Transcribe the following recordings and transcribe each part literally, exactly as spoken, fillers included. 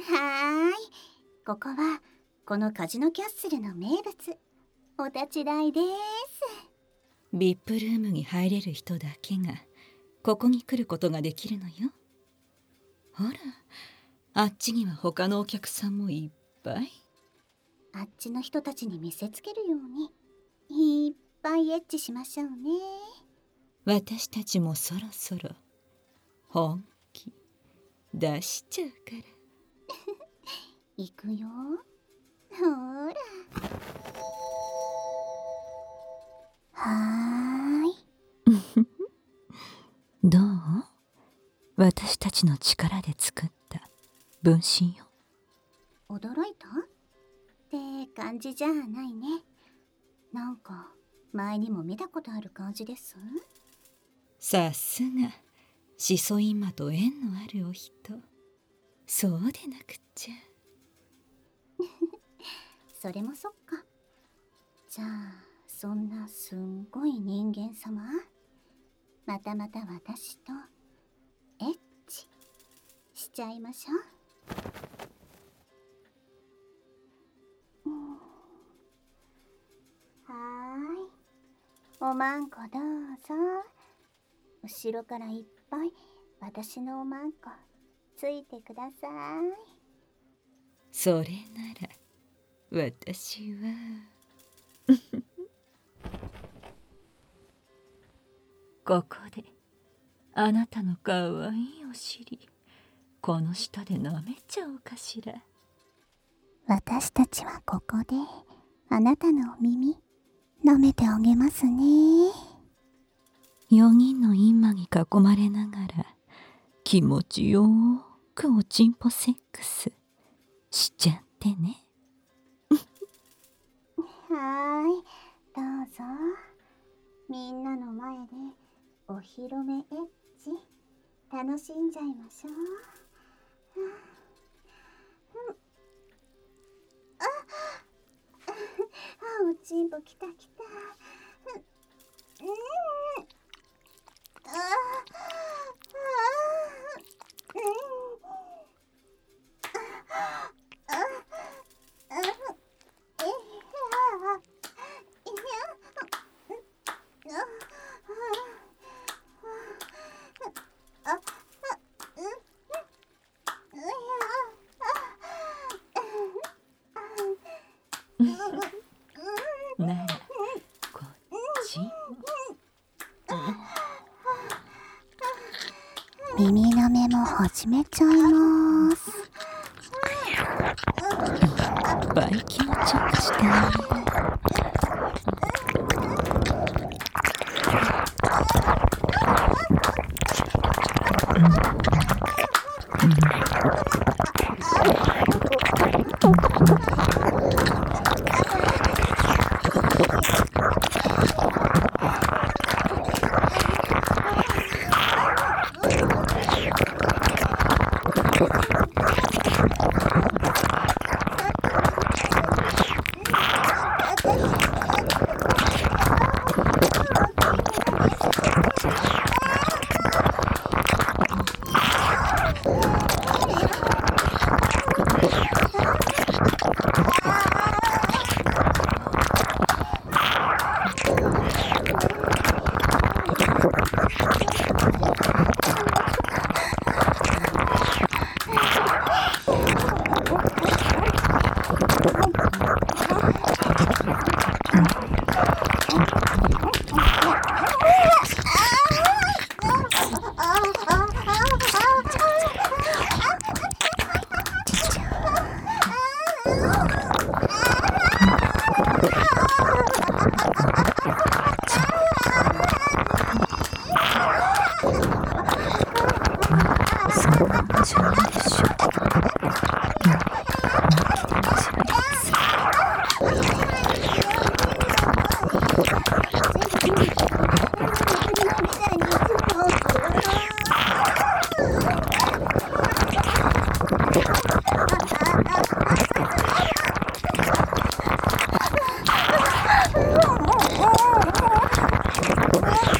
はーい、ここはこのカジノキャッスルの名物、お立ち台です。 ビップルームに入れる人だけがここに来ることができるのよ。ほら、あっちには他のお客さんもいっぱい。 あっちの人たちに見せつけるようにいっぱいエッチしましょうね。 私たちもそろそろ本気出しちゃうから行くよ。ほら。はーい。 どう？私たちの力で作った分身よ。 驚いたって感じじゃないね。なんか前にも見たことある感じです。 さすがシソインマと縁のあるお人。そうでなくっちゃ。 それもそっか。じゃあそんなすんごい人間様、またまた私とエッチしちゃいましょう。うん、はーい、おまんこどうぞ。後ろからいっぱい私のおまんこついてください。 それなら私はここであなたのかわいいお尻この下で舐めちゃおうかしら。 私たちはここであなたのお耳舐めてあげますね。 よにんのインマに囲まれながら気持ちよーくおちんぽセックスしちゃってね。 はーい、どうぞ。みんなの前でお披露目エッチ楽しんじゃいましょう。ああ、おちんぽきたきた。うん、ああ、うん、ああ、ああ、 ならこっちも。 耳の目も始めちゃいます。 いっぱい気持ちよくしてね。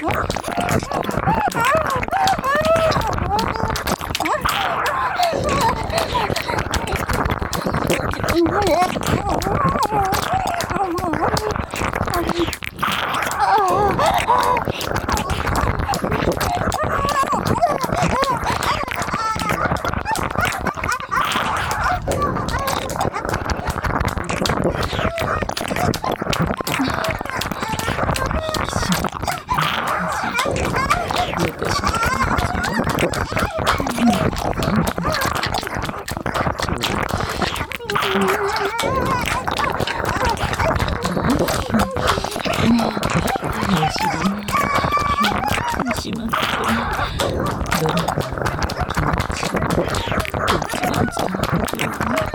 あしまってどれか気持ちがこっちに伝わってくるかな。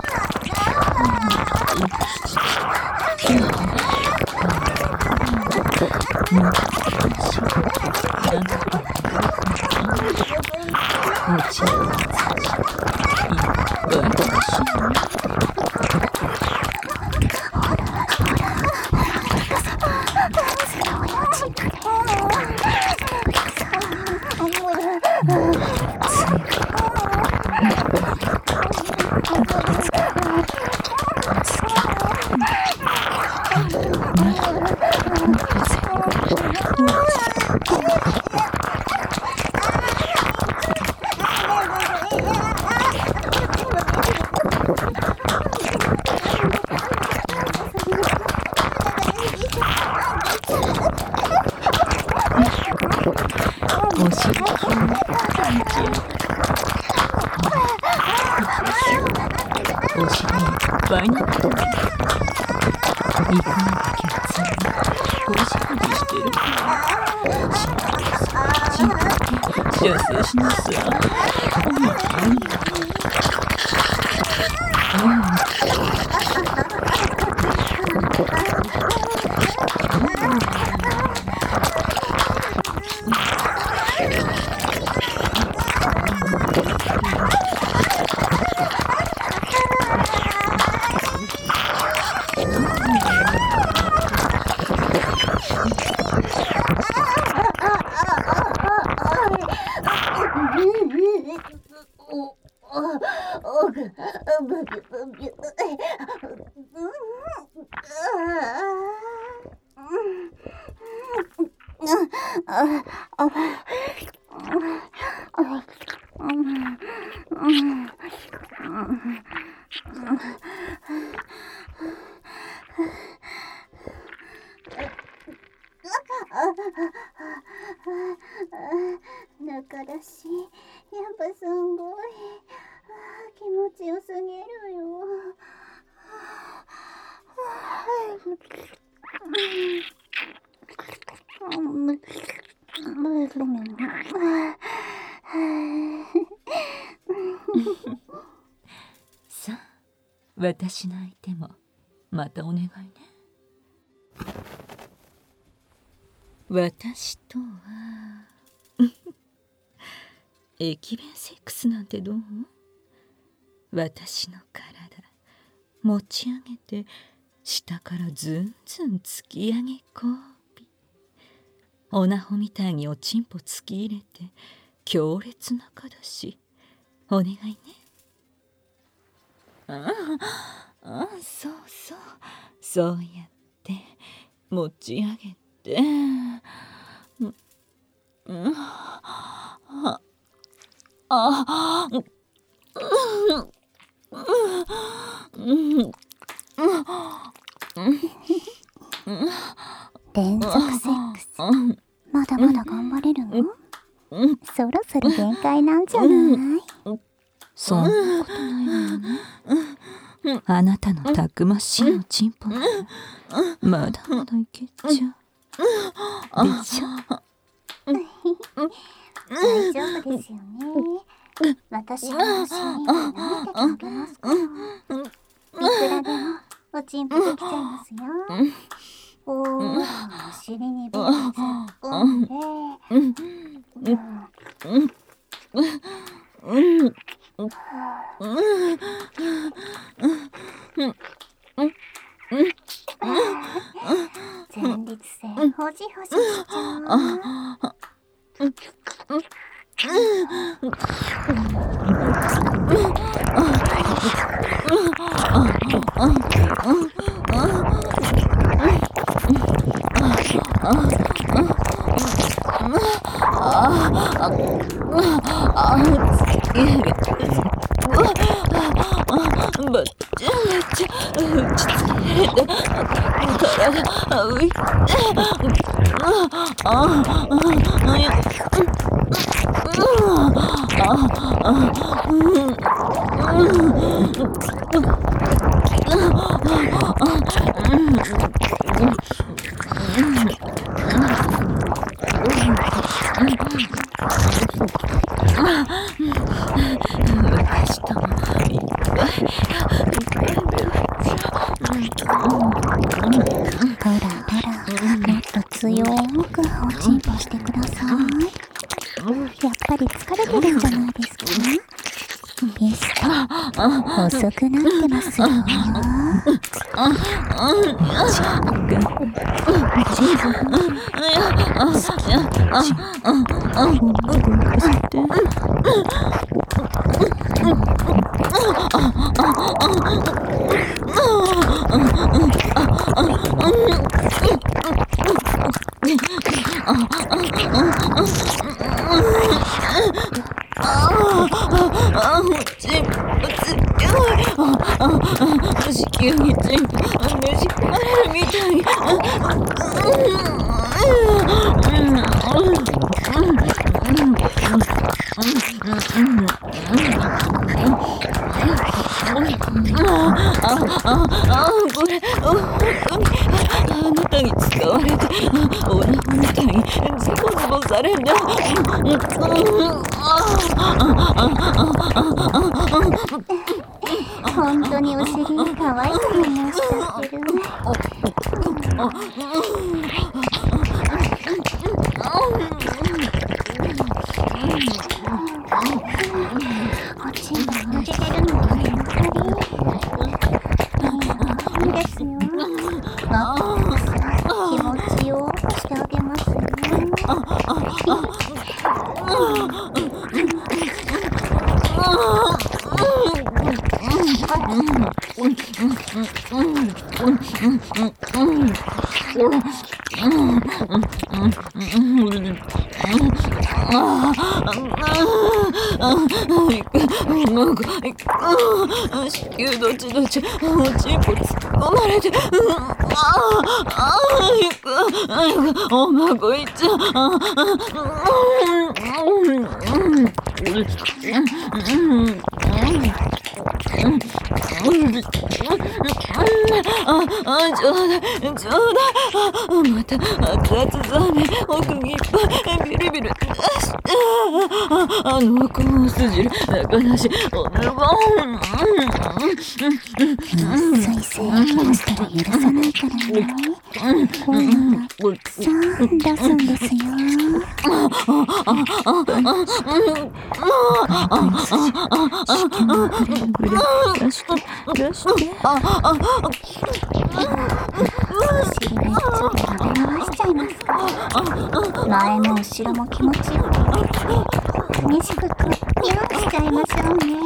お尻いっぱいになってる。行くまでケツにおしゃれしてるからしんどい射精しなさい。 中だし、やっぱすんごい気持ちよすぎるよ。 さあ、私の相手もまたお願いね。私とは駅弁セックスなんてどう？私の体持ち上げて下からずんずん突き上げこび、おなほみたいにおちんぽ突き入れて強烈なかだしお願いね。ああ、そうそう、そうやって持ち上げて、うん、うん、ああ、うん、うん、 連続セックス、まだまだ頑張れるの？そろそろ限界なんじゃない？ そんなことないわよね。あなたのたくましいおちんぽならまだまだいけちゃうでしょ。 大丈夫ですよね。私の足に舐めてあげますから。いくらでもおちんぽできちゃいますよ。ほーら、お尻にベル突っ込んで、前立腺ほじほじしちゃう。 ばっちゃばっちゃ打ちつけられて体浮いてああああ私ともいっぱいいっぱいベロほらほら、もっと強くおちんぽしてください。やっぱり疲れてるんじゃないですか。ゲスト遅くなってますよ。 子宮についてねじ込まれるみたい。これあなたに使われてオナホみたいにズボズボされんだ。 本当にお尻可愛くなりましたけど。おちんぽ抜けてるのがやっぱりいいですよ。気持ちよくしてあげますよ。 子宮どちどちおちんぽ突っ込まれて、おまこいっちゃあ、ちょうだいちょうだい。また熱々ザーメン奥にいっぱいビリビリ出して、あのコース汁中なしおねばん。 水性気をしたら許さないからね。声がたくさん出すんですよ。 出して出して。 お尻めっちゃ食べ回しちゃいますか。前も後ろも気持ちよく短くニューしちゃいましょうね。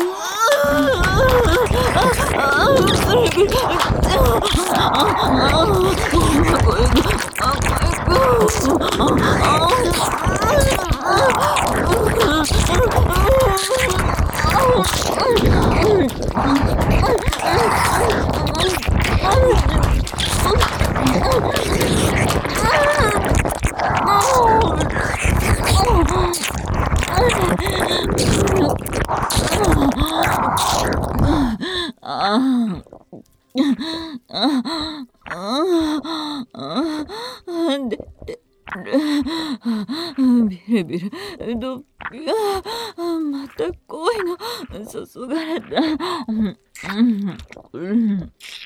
ビルビルどっぴゃまた恋の注がれた。うんうん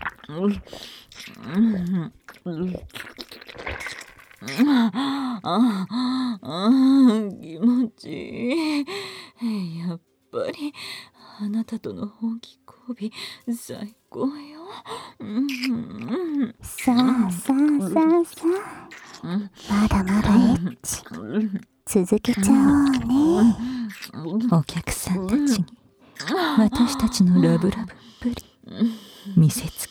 気持ちいい。やっぱりあなたとの本気交尾最高よ。さあさあさあさあ、まだまだエッチ続けちゃおうね。 お客さんたちに私たちのラブラブっぷり見せつ